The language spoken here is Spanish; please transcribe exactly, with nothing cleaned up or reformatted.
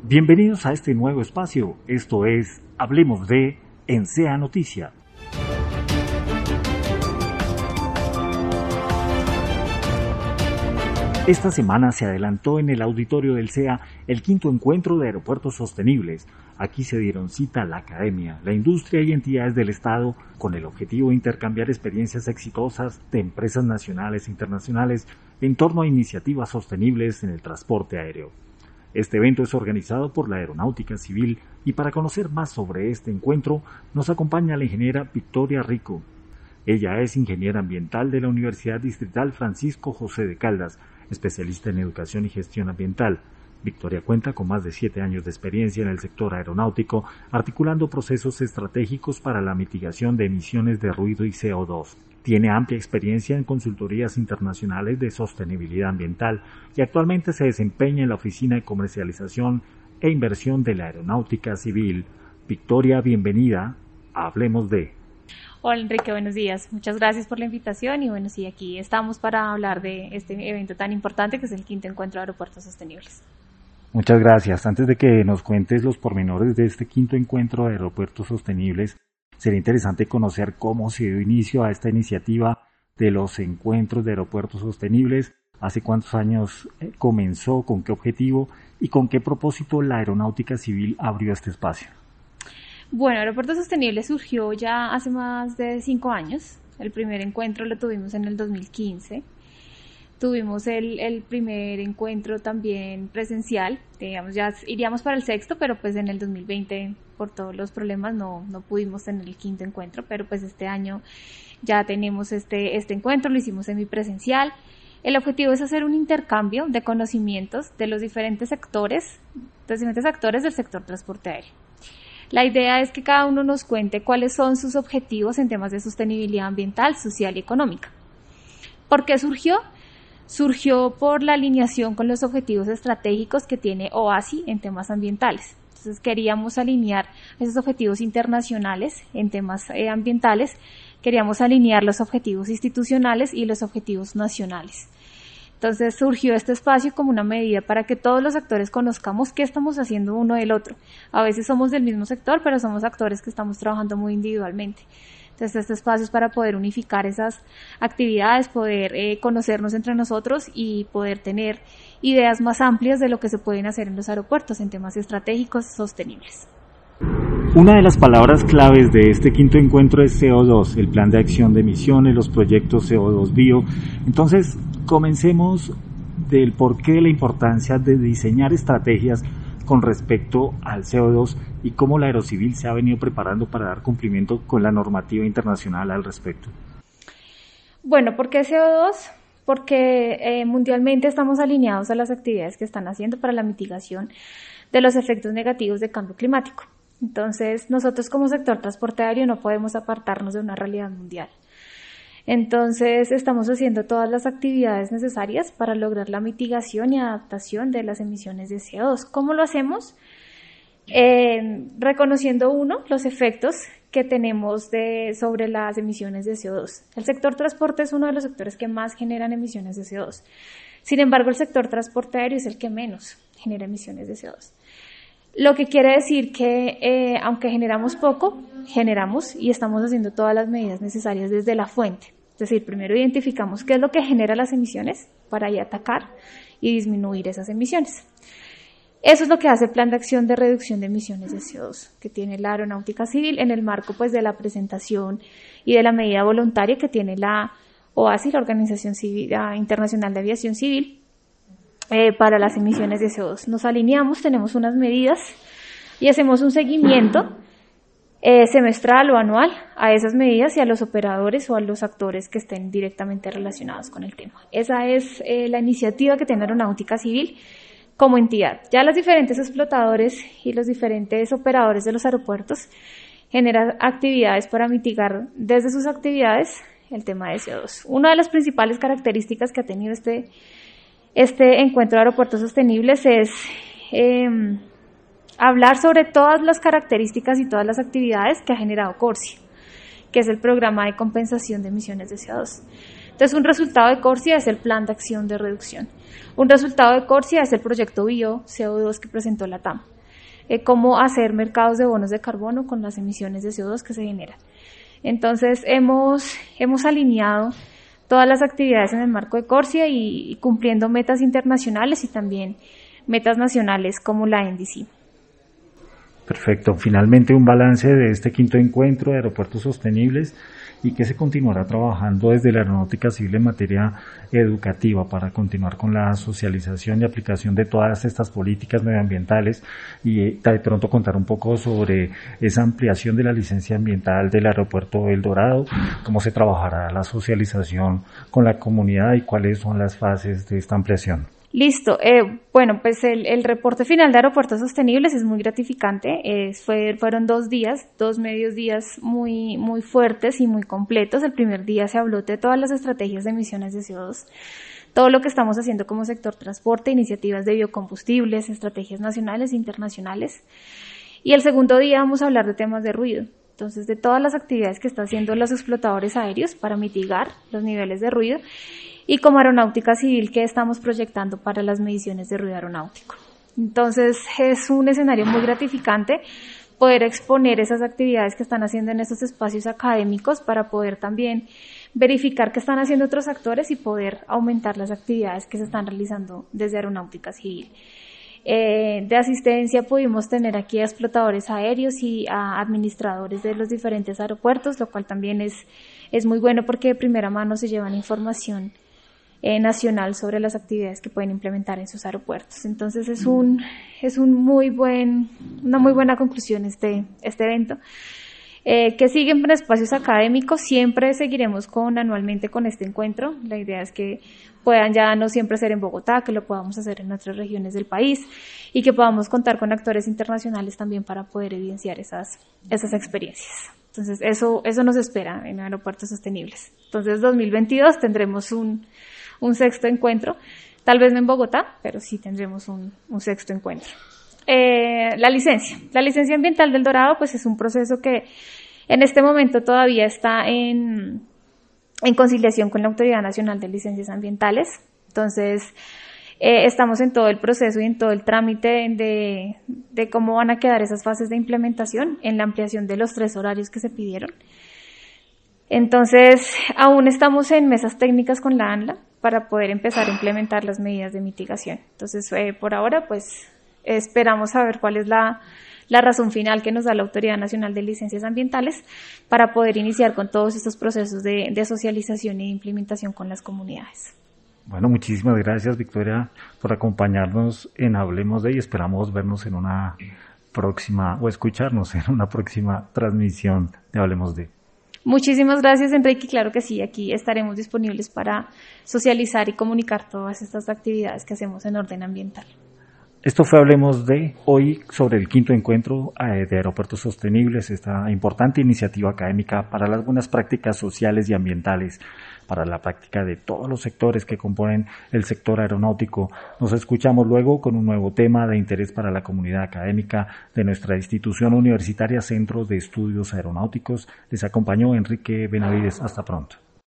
Bienvenidos a este nuevo espacio, esto es Hablemos de en C E A Noticia. Esta semana se adelantó en el auditorio del C E A el quinto encuentro de aeropuertos sostenibles. Aquí se dieron cita la academia, la industria y entidades del Estado con el objetivo de intercambiar experiencias exitosas de empresas nacionales e internacionales en torno a iniciativas sostenibles en el transporte aéreo. Este evento es organizado por la Aeronáutica Civil y para conocer más sobre este encuentro nos acompaña la ingeniera Victoria Rico. Ella es ingeniera ambiental de la Universidad Distrital Francisco José de Caldas, especialista en educación y gestión ambiental. Victoria cuenta con más de siete años de experiencia en el sector aeronáutico, articulando procesos estratégicos para la mitigación de emisiones de ruido y C O dos. Tiene amplia experiencia en consultorías internacionales de sostenibilidad ambiental y actualmente se desempeña en la Oficina de Comercialización e Inversión de la Aeronáutica Civil. Victoria, bienvenida a Hablemos de. Hola Enrique, buenos días. Muchas gracias por la invitación y bueno, sí, aquí estamos para hablar de este evento tan importante que es el quinto encuentro de aeropuertos sostenibles. Muchas gracias. Antes de que nos cuentes los pormenores de este quinto encuentro de aeropuertos sostenibles, sería interesante conocer cómo se dio inicio a esta iniciativa de los encuentros de aeropuertos sostenibles, hace cuántos años comenzó, con qué objetivo y con qué propósito la Aeronáutica Civil abrió este espacio. Bueno, Aeropuertos Sostenibles surgió ya hace más de cinco años. El primer encuentro lo tuvimos en el dos mil quince. Tuvimos el, el primer encuentro también presencial, digamos, ya iríamos para el sexto, pero pues en el dos mil veinte por todos los problemas no, no pudimos tener el quinto encuentro, pero pues este año ya tenemos este, este encuentro, lo hicimos semipresencial. El objetivo es hacer un intercambio de conocimientos de los diferentes sectores, de los diferentes actores del sector transporte aéreo. La idea es que cada uno nos cuente cuáles son sus objetivos en temas de sostenibilidad ambiental, social y económica. ¿Por qué surgió? Surgió por la alineación con los objetivos estratégicos que tiene O A S I en temas ambientales. Entonces queríamos alinear esos objetivos internacionales en temas eh, ambientales, queríamos alinear los objetivos institucionales y los objetivos nacionales. Entonces surgió este espacio como una medida para que todos los actores conozcamos qué estamos haciendo uno del otro. A veces somos del mismo sector, pero somos actores que estamos trabajando muy individualmente. Entonces este espacio es para poder unificar esas actividades, poder eh, conocernos entre nosotros y poder tener ideas más amplias de lo que se pueden hacer en los aeropuertos en temas estratégicos sostenibles. Una de las palabras claves de este quinto encuentro es C O dos, el plan de acción de emisiones, los proyectos C O dos Bio. Entonces, comencemos del porqué de la importancia de diseñar estrategias con respecto al C O dos y cómo la Aerocivil se ha venido preparando para dar cumplimiento con la normativa internacional al respecto. Bueno, ¿por qué C O dos? Porque eh, mundialmente estamos alineados a las actividades que están haciendo para la mitigación de los efectos negativos del cambio climático. Entonces, nosotros como sector transporte aéreo no podemos apartarnos de una realidad mundial. Entonces, estamos haciendo todas las actividades necesarias para lograr la mitigación y adaptación de las emisiones de C O dos. ¿Cómo lo hacemos? Eh, reconociendo, uno, los efectos que tenemos de, sobre las emisiones de C O dos. El sector transporte es uno de los sectores que más generan emisiones de C O dos. Sin embargo, el sector transporte aéreo es el que menos genera emisiones de C O dos. Lo que quiere decir que, eh, aunque generamos poco, generamos y estamos haciendo todas las medidas necesarias desde la fuente. Es decir, primero identificamos qué es lo que genera las emisiones para ahí atacar y disminuir esas emisiones. Eso es lo que hace el Plan de Acción de Reducción de Emisiones de C O dos que tiene la Aeronáutica Civil en el marco pues, de la presentación y de la medida voluntaria que tiene la O A S I, la Organización Civil, la Internacional de Aviación Civil, eh, para las emisiones de C O dos. Nos alineamos, tenemos unas medidas y hacemos un seguimiento eh, semestral o anual a esas medidas y a los operadores o a los actores que estén directamente relacionados con el tema. Esa es eh, la iniciativa que tiene Aeronáutica Civil como entidad. Ya los diferentes explotadores y los diferentes operadores de los aeropuertos generan actividades para mitigar desde sus actividades el tema de C O dos. Una de las principales características que ha tenido este, este encuentro de aeropuertos sostenibles es eh, hablar sobre todas las características y todas las actividades que ha generado CORSIA, que es el programa de compensación de emisiones de C O dos. Entonces, un resultado de CORSIA es el plan de acción de reducción. Un resultado de CORSIA es el proyecto Bio C O dos que presentó la T A M. eh, cómo hacer mercados de bonos de carbono con las emisiones de C O dos que se generan. Entonces hemos, hemos alineado todas las actividades en el marco de CORSIA y, y cumpliendo metas internacionales y también metas nacionales como la N D C. Perfecto. Finalmente, un balance de este quinto encuentro de aeropuertos sostenibles y que se continuará trabajando desde la Aeronáutica Civil en materia educativa para continuar con la socialización y aplicación de todas estas políticas medioambientales y de pronto contar un poco sobre esa ampliación de la licencia ambiental del aeropuerto El Dorado, cómo se trabajará la socialización con la comunidad y cuáles son las fases de esta ampliación. Listo. Eh, bueno, pues el, el reporte final de Aeropuertos Sostenibles es muy gratificante. Eh, fue, fueron dos días, dos medios días muy, muy fuertes y muy completos. El primer día se habló de todas las estrategias de emisiones de C O dos, todo lo que estamos haciendo como sector transporte, iniciativas de biocombustibles, estrategias nacionales e internacionales. Y el segundo día vamos a hablar de temas de ruido. Entonces, de todas las actividades que están haciendo los explotadores aéreos para mitigar los niveles de ruido y como Aeronáutica Civil que estamos proyectando para las mediciones de ruido aeronáutico. Entonces, es un escenario muy gratificante poder exponer esas actividades que están haciendo en estos espacios académicos para poder también verificar qué están haciendo otros actores y poder aumentar las actividades que se están realizando desde Aeronáutica Civil. Eh, de asistencia pudimos tener aquí a explotadores aéreos y a administradores de los diferentes aeropuertos, lo cual también es, es muy bueno porque de primera mano se llevan información eh, nacional sobre las actividades que pueden implementar en sus aeropuertos. Entonces es un, es un muy buen, una muy buena conclusión este, este evento. Eh, que siguen en espacios académicos, siempre seguiremos con anualmente con este encuentro. La idea es que puedan ya no siempre ser en Bogotá, que lo podamos hacer en otras regiones del país y que podamos contar con actores internacionales también para poder evidenciar esas, esas experiencias. Entonces, eso, eso nos espera en Aeropuertos Sostenibles. Entonces, dos mil veintidós tendremos un, un sexto encuentro, tal vez no en Bogotá, pero sí tendremos un, un sexto encuentro. Eh, la licencia. La licencia ambiental del Dorado, pues es un proceso que en este momento todavía está en, en conciliación con la Autoridad Nacional de Licencias Ambientales. Entonces, eh, estamos en todo el proceso y en todo el trámite de, de cómo van a quedar esas fases de implementación en la ampliación de los tres horarios que se pidieron. Entonces, aún estamos en mesas técnicas con la ANLA para poder empezar a implementar las medidas de mitigación. Entonces, eh, por ahora, pues, esperamos saber cuál es la, la razón final que nos da la Autoridad Nacional de Licencias Ambientales para poder iniciar con todos estos procesos de, de socialización y de implementación con las comunidades. Bueno, muchísimas gracias, Victoria, por acompañarnos en Hablemos de y esperamos vernos en una próxima, o escucharnos en una próxima transmisión de Hablemos de. Muchísimas gracias, Enrique. Claro que sí, aquí estaremos disponibles para socializar y comunicar todas estas actividades que hacemos en orden ambiental. Esto fue Hablemos de hoy sobre el quinto encuentro de Aeropuertos Sostenibles, esta importante iniciativa académica para las buenas prácticas sociales y ambientales, para la práctica de todos los sectores que componen el sector aeronáutico. Nos escuchamos luego con un nuevo tema de interés para la comunidad académica de nuestra institución universitaria Centro de Estudios Aeronáuticos. Les acompañó Enrique Benavides. Hasta pronto.